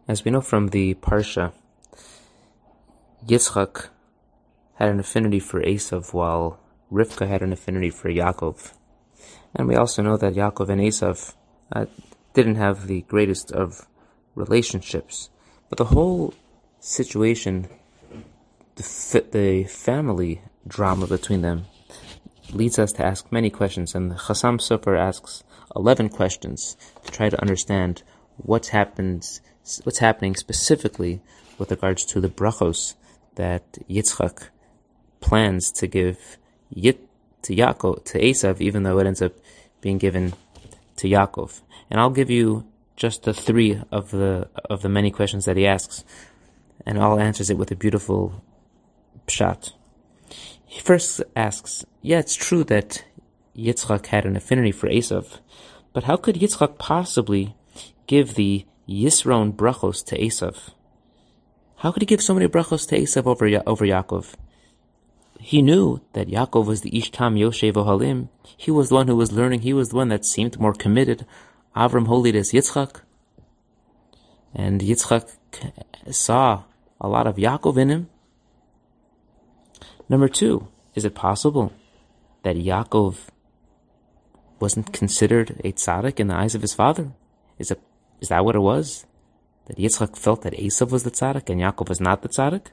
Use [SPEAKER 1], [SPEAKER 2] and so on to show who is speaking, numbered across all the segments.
[SPEAKER 1] As we know from the Parsha, Yitzchak had an affinity for Esav, while Rivka had an affinity for Yaakov. And we also know that Yaakov and Esav didn't have the greatest of relationships. But the whole situation, the family drama between them, leads us to ask many questions. And the Chassam Sofer asks 11 questions to try to understand what's happening specifically with regards to the brachos that Yitzchak plans to give to Yaakov, to Esav, even though it ends up being given to Yaakov. And I'll give you just the three of the many questions that he asks, and all answers it with a beautiful pshat. He first asks, it's true that Yitzchak had an affinity for Esav, but how could Yitzchak possibly give the Yisron brachos to Esav? How could he give so many brachos to Esav over Yaakov? He knew that Yaakov was the Ishtam Yoshev Ohalim. He was the one who was learning. He was the one that seemed more committed. Avram holied as Yitzchak. And Yitzchak saw a lot of Yaakov in him. Number two, is it possible that Yaakov wasn't considered a tzaddik in the eyes of his father? Is that what it was? That Yitzchak felt that Esav was the tzaddik and Yaakov was not the tzaddik?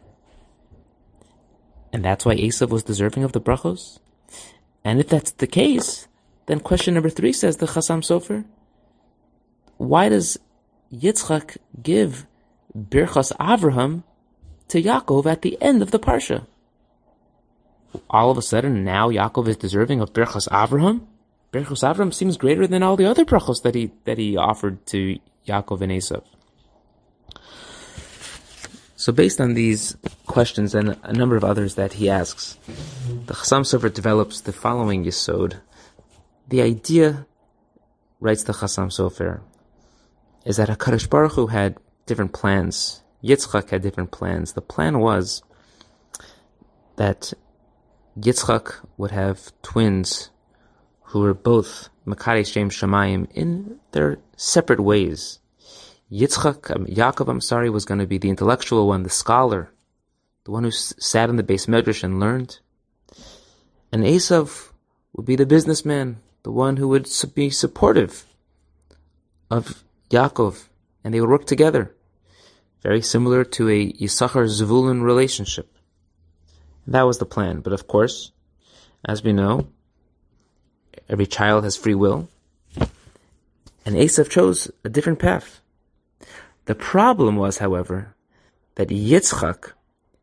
[SPEAKER 1] And that's why Esav was deserving of the brachos? And if that's the case, then question number 3 says the Chassam Sofer, why does Yitzchak give Birchas Avraham to Yaakov at the end of the Parsha? All of a sudden, now Yaakov is deserving of Birchas Avraham? Birchas Avraham seems greater than all the other brachos that he offered to Yaakov and Esav. So based on these questions and a number of others that he asks, the Chassam Sofer develops the following yesod. The idea, writes the Chassam Sofer, is that HaKadosh Baruch Hu had different plans. Yitzchak had different plans. The plan was that Yitzchak would have twins who were both Makadesh Shem Shamayim in their separate ways. Yaakov, was going to be the intellectual one, the scholar, the one who sat in the Beis Medrash and learned. And Esav would be the businessman, the one who would be supportive of Yaakov, and they would work together. Very similar to a Yisachar-Zvulun relationship. And that was the plan. But of course, as we know, every child has free will. And Esav chose a different path. The problem was, however, that Yitzchak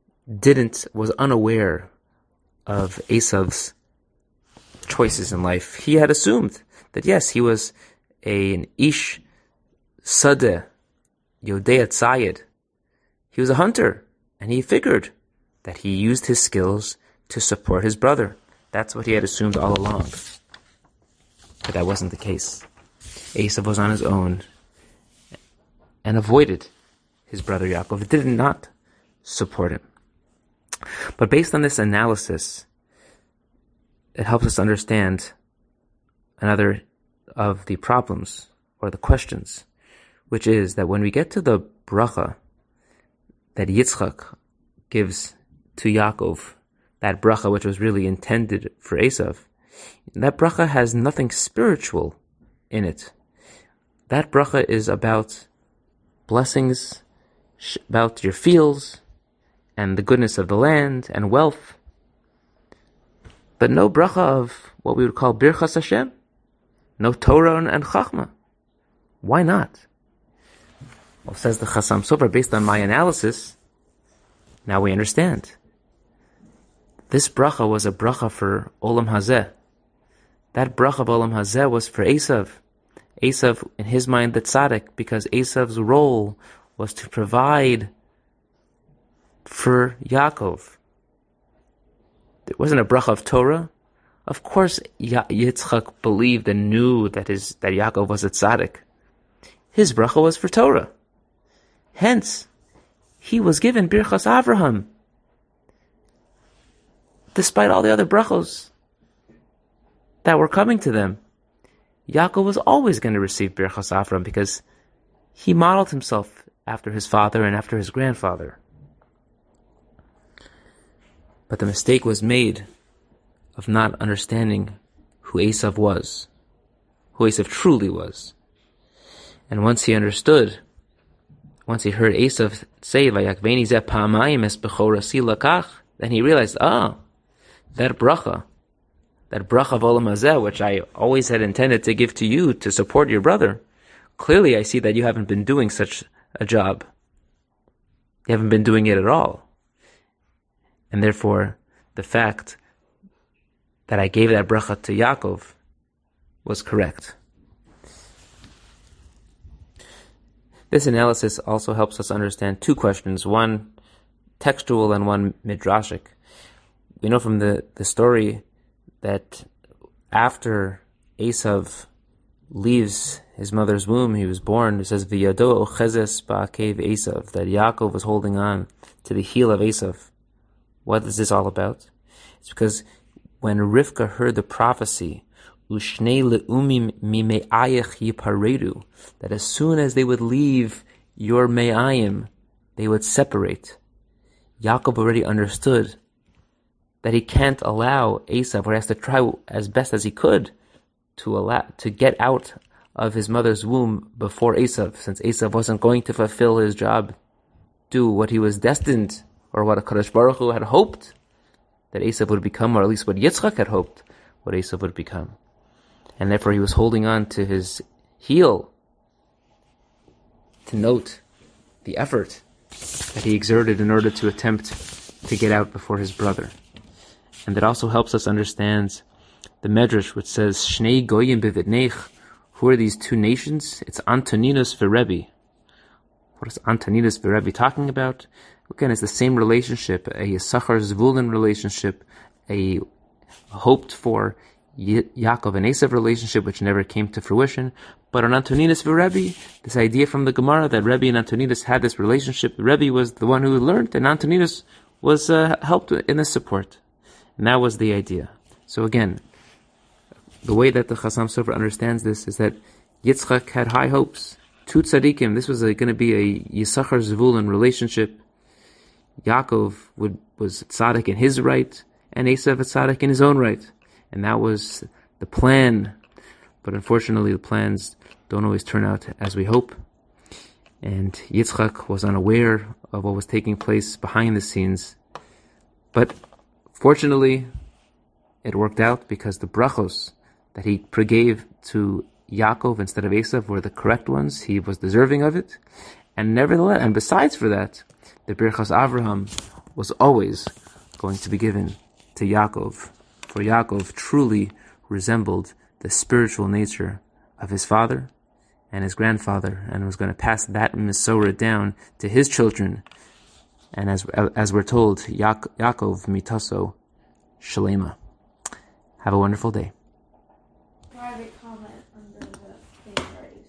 [SPEAKER 1] was unaware of Esav's choices in life. He had assumed that yes, he was an Ish Sadeh, Yodea Tzayed. He was a hunter, and he figured that he used his skills to support his brother. That's what he had assumed all along. But that wasn't the case. Esav was on his own and avoided his brother Yaakov. It did not support him. But based on this analysis, it helps us understand another of the problems or the questions, which is that when we get to the bracha that Yitzchak gives to Yaakov, that bracha which was really intended for Esav, that bracha has nothing spiritual in it. That bracha is about blessings, about your fields, and the goodness of the land, and wealth. But no bracha of what we would call Birchas Hashem, no Torah and Chachma. Why not? Well, says the Chassam Sofer, based on my analysis, now we understand. This bracha was a bracha for Olam Hazeh. That bracha of Olam Hazeh was for Esav. Esav, in his mind, the tzaddik, because Esav's role was to provide for Yaakov. It wasn't a bracha of Torah. Of course, Yitzchak believed and knew that Yaakov was a tzaddik. His bracha was for Torah. Hence, he was given Birchas Avraham. Despite all the other brachos that were coming to them, Yaakov was always going to receive Birchas Avraham because he modeled himself after his father and after his grandfather. But the mistake was made of not understanding who Esav was, who Esav truly was. And once he understood, once he heard Esav say, "Vayakveni zeh pa'amayim es bechorasi lakach," then he realized, that bracha of Olam Hazeh, which I always had intended to give to you to support your brother, clearly I see that you haven't been doing such a job. You haven't been doing it at all. And therefore, the fact that I gave that bracha to Yaakov was correct. This analysis also helps us understand two questions, one textual and one midrashic. We know from the story that after Esav leaves his mother's womb, he was born, it says, V'yado ochezes ba'akev Esav, that Yaakov was holding on to the heel of Esav. What is this all about? It's because when Rivka heard the prophecy, Ushnei le'umim mime'ayach yiparedu, that as soon as they would leave your me'ayim, they would separate. Yaakov already understood that he can't allow Esav, or he has to try as best as he could to get out of his mother's womb before Esav, since Esav wasn't going to fulfill his job, do what he was destined, or what HaKadosh Baruch Hu had hoped that Esav would become, or at least what Yitzchak had hoped what Esav would become. And therefore he was holding on to his heel to note the effort that he exerted in order to attempt to get out before his brother. And that also helps us understand the Medrash, which says, Shnei goyim bevitneich. Who are these two nations? It's Antoninus v'Rebbe. What is Antoninus v'Rebbe talking about? Again, it's the same relationship, a Yisachar Zvulun relationship, a hoped for Yaakov and Esav relationship, which never came to fruition. But on Antoninus v'Rebbe, this idea from the Gemara that Rebbe and Antoninus had this relationship, Rebbe was the one who learned, and Antoninus was helped in the support. And that was the idea. So again, the way that the Chassam Sofer understands this is that Yitzchak had high hopes. Two tzaddikim, this was going to be a Yisachar Zvulun relationship. Yaakov was tzaddik in his right, and Esav a tzaddik in his own right. And that was the plan. But unfortunately, the plans don't always turn out as we hope. And Yitzchak was unaware of what was taking place behind the scenes. But fortunately, it worked out because the brachos that he gave to Yaakov instead of Esav were the correct ones. He was deserving of it. And nevertheless, and besides for that, the Birchas Avraham was always going to be given to Yaakov. For Yaakov truly resembled the spiritual nature of his father and his grandfather, and was going to pass that Mesorah down to his children. And as we're told, Yaakov mitaso shalema. Have a wonderful day.